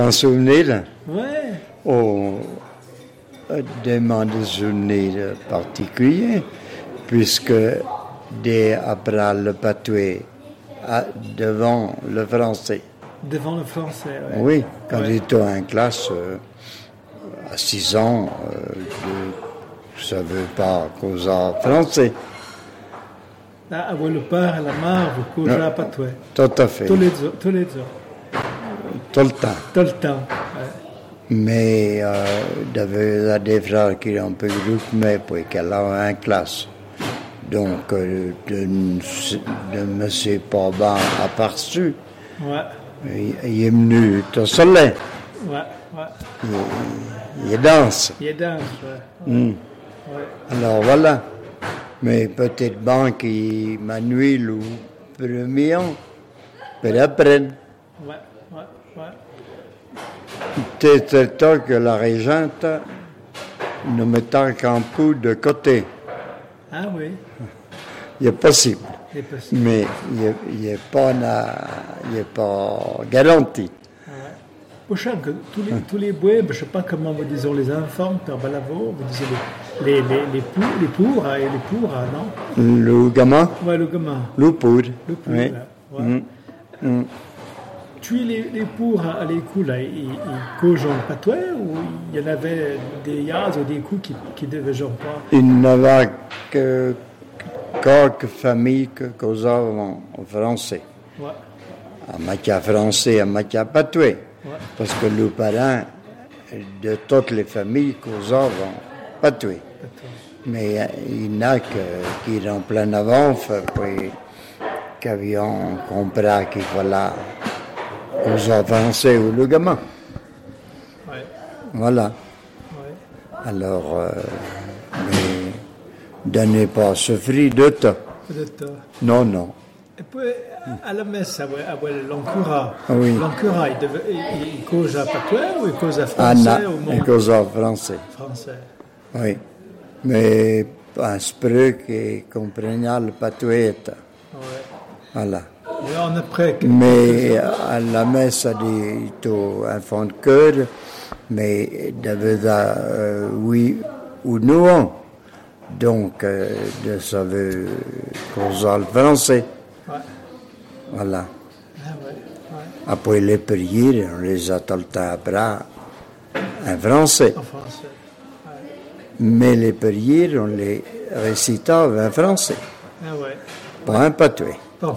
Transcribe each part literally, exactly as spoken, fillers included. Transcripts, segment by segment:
Un souvenir? Ouais. Oh, demande de souvenir particulier, puisque dès après le patois, devant le français. Devant le français, ouais. Oui, quand ouais. j'étais en classe, euh, à six ans, euh, je ne savais pas causer français. Ah, ah, le père et la mère, vous causez pas toi. Tout à fait. Tous les jours, tous les jours. Tout le temps. Tout le temps, ouais. Mais euh, il y avait des frères qui ont un peu groupe, mais puis qu'elle a en classe. Donc, euh, de ne me suis pas bien aperçu. Ouais. Il, il est venu tout seul. Ouais, ouais. Il, il danse. Il danse, ouais. Mm. ouais. Alors voilà. Mais peut-être bien qu'il Manuel ou premier an peut apprendre. Ouais, ouais, ouais. C'est temps que la régente ne mettait qu'un peu de côté. Ah oui. Il est possible. Il est possible. Mais il n'est pas, pas garanti. Prochain, que tous les, tous les bois, je ne sais pas comment vous disons les enfants, Père Balavo, vous disiez les, les, les, les, pour, les pour et les pour, non? Le gamin? Oui, le gamin. Le pour. Le pour, oui. ouais. Mm. Mm. Tu es les, les pour à l'école, là, ils, ils causent en patois ou il y en avait des yaz ou des coups qui, qui devaient genre pas? Il n'y avait que quelques familles qui causaient en français. Ouais. En matière français, en matière patois. Ouais. Parce que le parent de toutes les familles causaient en patois. Mais il y en a que, qui en plein avant, puis qui avaient compris qu'il fallait causer français ou le gamin. Ouais. Voilà. Ouais. Alors, euh, mais donnez pas souffrir de toi. De toi. Non, non. Et puis, à la messe, à l'Ancura, oui. l'Ancura, il, il, il cause à patois ou il cause à Ah français? non, il cause à français. Français. Oui. Mais un spray qui comprenait le patois. Ouais. Voilà. Et on après, mais à la messe, a dit un fond de cœur, mais devait euh, oui ou non. Donc, euh, de savoir causer le français. Ouais. Voilà. Ah ouais, ouais. Après les prières, on les a tout le temps appris en français. En français. Ouais. Mais les prières, on les récitait en français. Ah ouais. Pas en patois. Bon,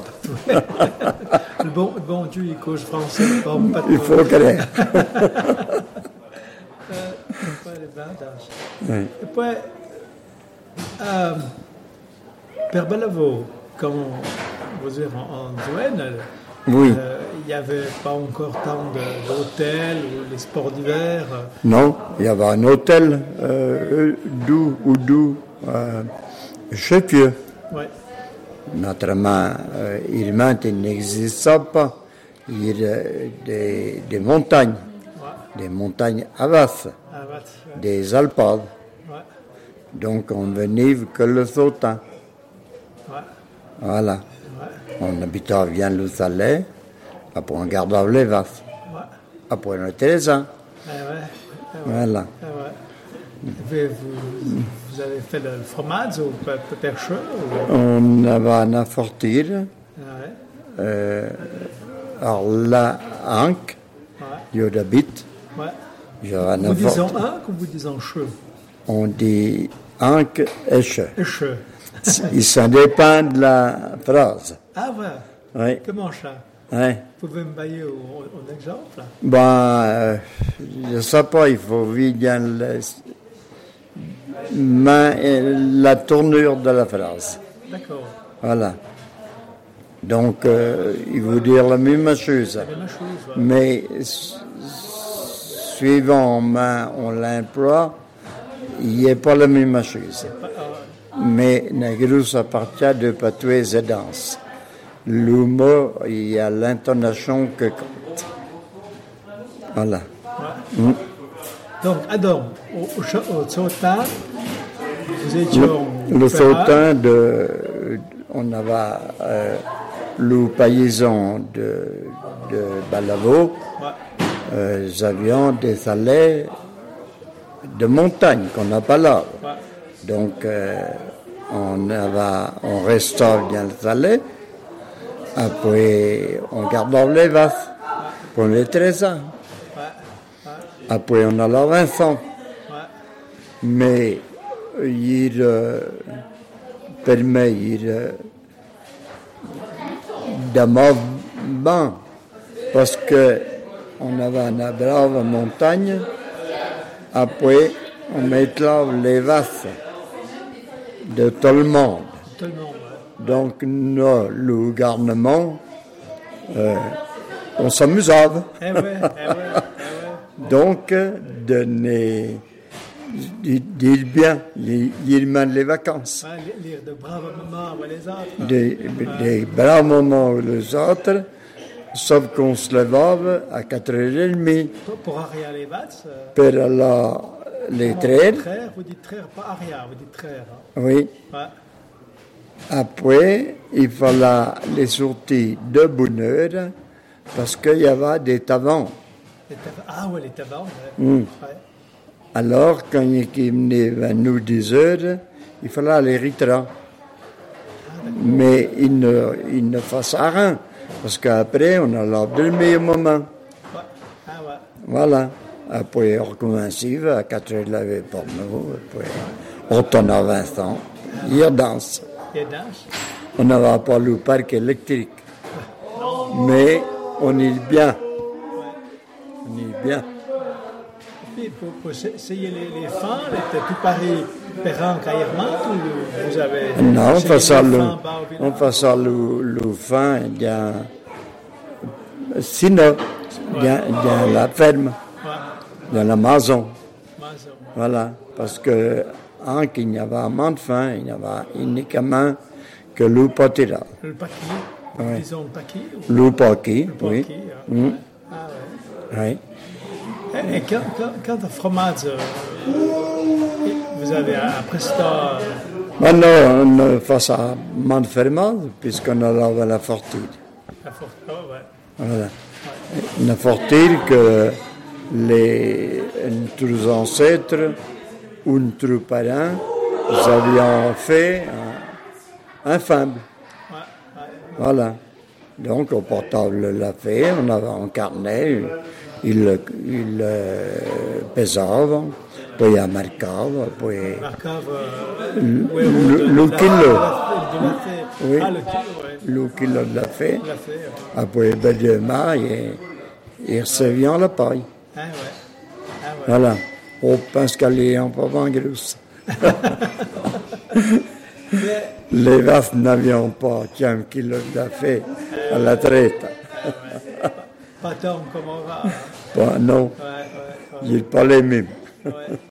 le, bon, le bon Dieu, il cause français, pas en patois. Il faut croire. Oui. Et puis, euh, Père Balavo, quand vous dire en, en Zouane, oui. euh, il n'y avait pas encore tant de, d'hôtels ou les sports d'hiver. Non, il y avait un hôtel euh, doux ou doux euh, chez Pieux. Oui. Naturellement, euh, il n'existe pas. Il y a des, des montagnes, ouais. Des montagnes à Vasse, ah, ouais. Des Alpades. Ouais. Donc on venait que le sautant. Ouais. Voilà. Ouais. On habitait bien le Salé, après on gardait les Vasses. Ouais. Après on était les uns. Ah, ouais. Ah, ouais. Voilà. Ah, ouais. Vous, vous avez fait le fromage ou le percheux ou... On avait un fortir. Ah, ouais. euh, alors là, Anc, il y a d'habite. Ouais. Vous dites en Anc ou vous dites en cheux? On dit Anc et cheux. Et cheux. Ça dépend de la phrase. Ah ouais. Oui. Comment ça? Oui. Vous pouvez me bailler un exemple? Ben, euh, je ne sais pas, il faut bien le, la tournure de la phrase. D'accord. Voilà. Donc, euh, il veut dire la même chose. La même chose, ouais. Mais suivant on l'emploie, il n'y a pas la même chose. Pas, euh... Mais Negrus appartient de patois et danse. L'humour, il y a l'intonation que compte. Voilà. Ouais. Mm. Donc, Adam, au, au, au sautin, vous étiez Le, le sautin, de, on avait euh, le paysan de, de Balavo, ouais. euh, nous avions des allées de montagne qu'on n'a pas là. Ouais. Donc, euh, on, avait, on restaure bien les allées. Après, on garde les vaches pour les treize ans. Ouais. Ouais. Après, on a la Vincent. Ouais. Mais il euh, permet il, euh, d'avoir bon, parce que on avait une brave montagne. Après, on met là les vaches de tout le monde. Tout le monde, ouais. Donc, nous, le gouvernement, euh, on s'amusait. Eh ouais, eh ouais, eh ouais. Donc, donner, dire bien, il mène les vacances. Ouais, lire de braves moments ou les autres. Des, des braves moments ou les autres, sauf qu'on se levait à quatre heures trente Pour, pour arrière les vaches. Euh, pour la, les traire. traire, vous dites traire, pas arrière, vous dites traire. Hein. Oui. Ouais. Après, il fallait les sortir de bonne heure parce qu'il y avait des tavernes. Les tav- ah ouais, les tavernes, ouais. Mm. Ouais. Alors, quand il venait vers nous dix heures, il fallait aller ritra. Mais il ne, il ne faisait rien, parce qu'après, on a l'heure de meilleur moment. Ouais. Ah ouais. Voilà. Après, on commençait à quatre heures de la veille pour nous. Après, on tourne à Vincent. Il danse. Et danse. On n'avait pas le parc électrique. Mais on est bien. On est bien. Puis pour, pour essayer les, les fins, était tout pareil, Perrin, Caillermont, ou vous avez... Non, on essayé fait ça les le, fins bas au village? on fait ça le, le fin, il y a, sinon, il y a, il y a la ferme, Ouais. il y a la maison, Maison, ouais. voilà, parce que, hein, qu'il n'y avait moins de fin, il n'y avait uniquement que le pâturage. Le paquet, Ouais. disons le paquet. Ou Le paquet, le oui, paquet, hein. Mm. Ah ouais. oui. Et, et quand, quand, quand le fromage, euh, vous avez après ça, euh, Maintenant, on fait ça moins de fermage, puisqu'on a la, la fortune. la force, oh, ouais. Voilà. Une fortune que les, nos ancêtres ou nos parents, nous avions fait un, un fable. Ouais, ouais. Voilà. Donc, au portable l'a fait, on avait un carnet, il, il euh, pesait, puis il marquait, puis Marcave, euh, le, ouais, le, de- le de- kilo. de la- de la fée. Oui. Ah, le kilo, ouais. Le kilo l'a fait. La fée, ouais. Après, ben, demain, il, il recevait la paille. Ah ouais. Ah ouais. Voilà. On pense qu'elle est un peu moins grosse. Mais, Les vaches n'avions pas quinze kilos de fait à la traite. pas tant comme on va. Hein. Bon, non, Ouais, ouais, ouais. il n'est pas les mêmes. Ouais.